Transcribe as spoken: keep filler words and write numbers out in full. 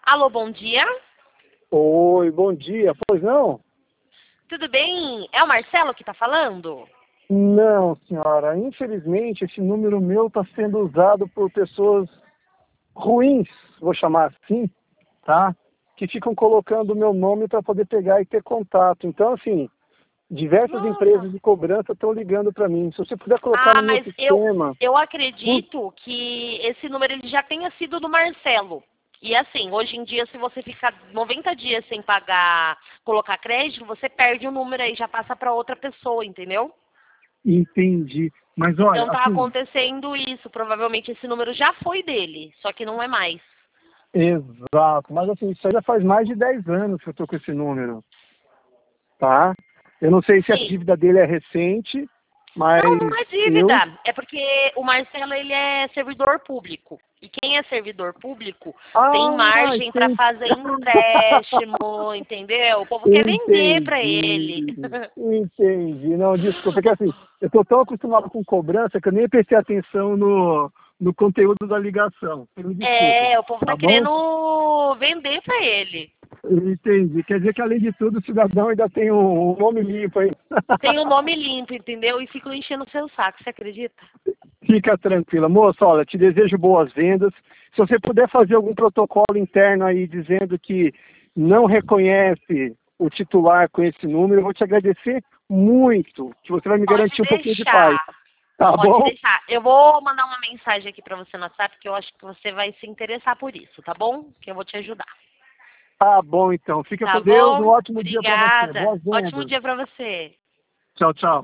Alô, bom dia. Oi, bom dia. Pois não? Tudo bem? É o Marcelo que está falando? Não, senhora. Infelizmente, esse número meu está sendo usado por pessoas ruins, vou chamar assim, tá? Que ficam colocando o meu nome para poder pegar e ter contato. Então, assim, diversas Nossa. empresas de cobrança estão ligando para mim. Se você puder colocar Ah, no meu mas eu, sistema... eu Hum, acredito que esse número ele já tenha sido do Marcelo. E assim, hoje em dia, se você ficar noventa dias sem pagar, colocar crédito, você perde o número aí, já passa para outra pessoa, entendeu? entendi. Mas olha, Então tá assim, acontecendo isso. Provavelmente esse número já foi dele, só que não é mais. exato. Mas assim, isso aí já faz mais de dez anos que eu estou com esse número, tá? Eu não sei se a Sim. dívida dele é recente, mas Não, não é eu... dívida. É porque o Marcelo ele é servidor público. E quem é servidor público tem Ah, margem para entendi. fazer empréstimo, entendeu? O povo quer vender para ele. Entendi. Entendi. Não, desculpa, é que assim, eu estou tão acostumado com cobrança que eu nem prestei atenção no, no conteúdo da ligação. Você me desculpa, É, o povo tá tá bom? querendo vender para ele. Entendi. Quer dizer que, além de tudo, o cidadão ainda tem um, um nome limpo aí. Tem o nome limpo, entendeu? E ficam enchendo o seu saco, você acredita? Fica tranquila. Moça, olha, te desejo boas vendas. Se você puder fazer algum protocolo interno aí dizendo que não reconhece o titular com esse número, eu vou te agradecer muito, que você vai me Pode garantir um pouquinho de paz. deixar. Tá Pode bom? deixar. Eu vou mandar uma mensagem aqui para você no WhatsApp, que eu acho que você vai se interessar por isso, tá bom? Que eu vou te ajudar. Tá bom, então. Fica Tá com Deus. Um bom? ótimo dia para você. Obrigada. Boas Ótimo vendas. dia para você. Tchau, tchau.